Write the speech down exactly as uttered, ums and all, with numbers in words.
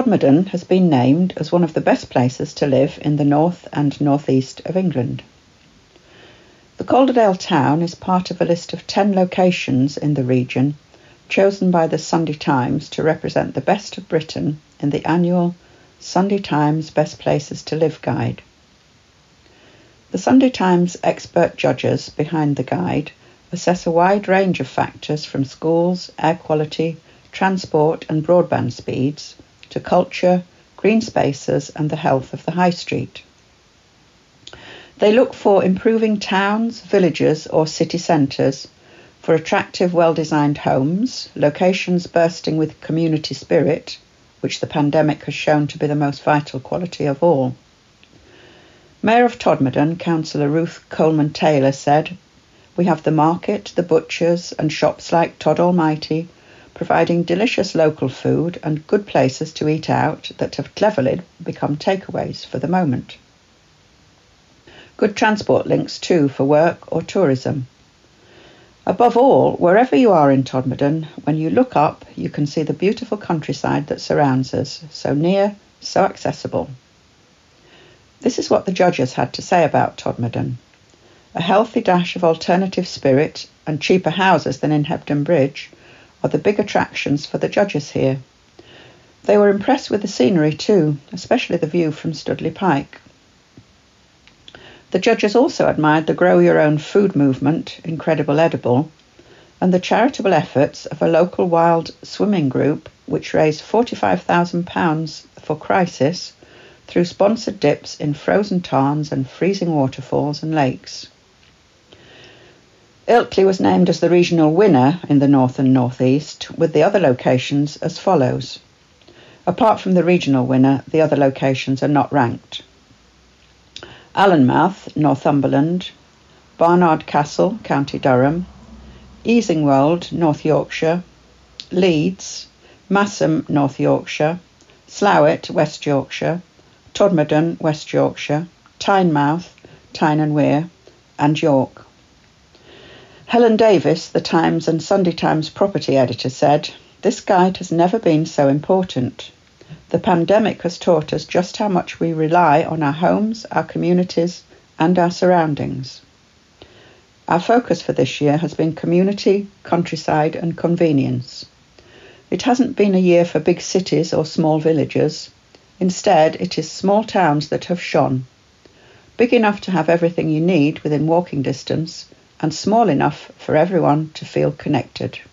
Todmorden has been named as one of the best places to live in the north and northeast of England. The Calderdale town is part of a list of ten locations in the region chosen by the Sunday Times to represent the best of Britain in the annual Sunday Times Best Places to Live guide. The Sunday Times expert judges behind the guide assess a wide range of factors from schools, air quality, transport and broadband speeds, to culture, green spaces and the health of the high street. They look for improving towns, villages or city centres, for attractive, well-designed homes, locations bursting with community spirit, which the pandemic has shown to be the most vital quality of all. Mayor of Todmorden, Councillor Ruth Coleman-Taylor, said, "We have the market, the butchers and shops like Todd Almighty, providing delicious local food and good places to eat out that have cleverly become takeaways for the moment. Good transport links too for work or tourism. Above all, wherever you are in Todmorden, when you look up, you can see the beautiful countryside that surrounds us, so near, so accessible." This is what the judges had to say about Todmorden. A healthy dash of alternative spirit and cheaper houses than in Hebden Bridge are the big attractions for the judges here. They were impressed with the scenery too, especially the view from Studley Pike. The judges also admired the Grow Your Own Food movement, Incredible Edible, and the charitable efforts of a local wild swimming group which raised forty-five thousand pounds for Crisis through sponsored dips in frozen tarns and freezing waterfalls and lakes. Ilkley was named as the regional winner in the north and northeast, with the other locations as follows. Apart from the regional winner, the other locations are not ranked. Allenmouth, Northumberland, Barnard Castle, County Durham, Easingwold, North Yorkshire, Leeds, Massam, North Yorkshire, Slowett, West Yorkshire, Todmorden, West Yorkshire, Tynemouth, Tyne and Wear, and York. Helen Davis, the Times and Sunday Times property editor, said, "This guide has never been so important. The pandemic has taught us just how much we rely on our homes, our communities, and our surroundings. Our focus for this year has been community, countryside, and convenience. It hasn't been a year for big cities or small villages. Instead, it is small towns that have shone. Big enough to have everything you need within walking distance, and small enough for everyone to feel connected."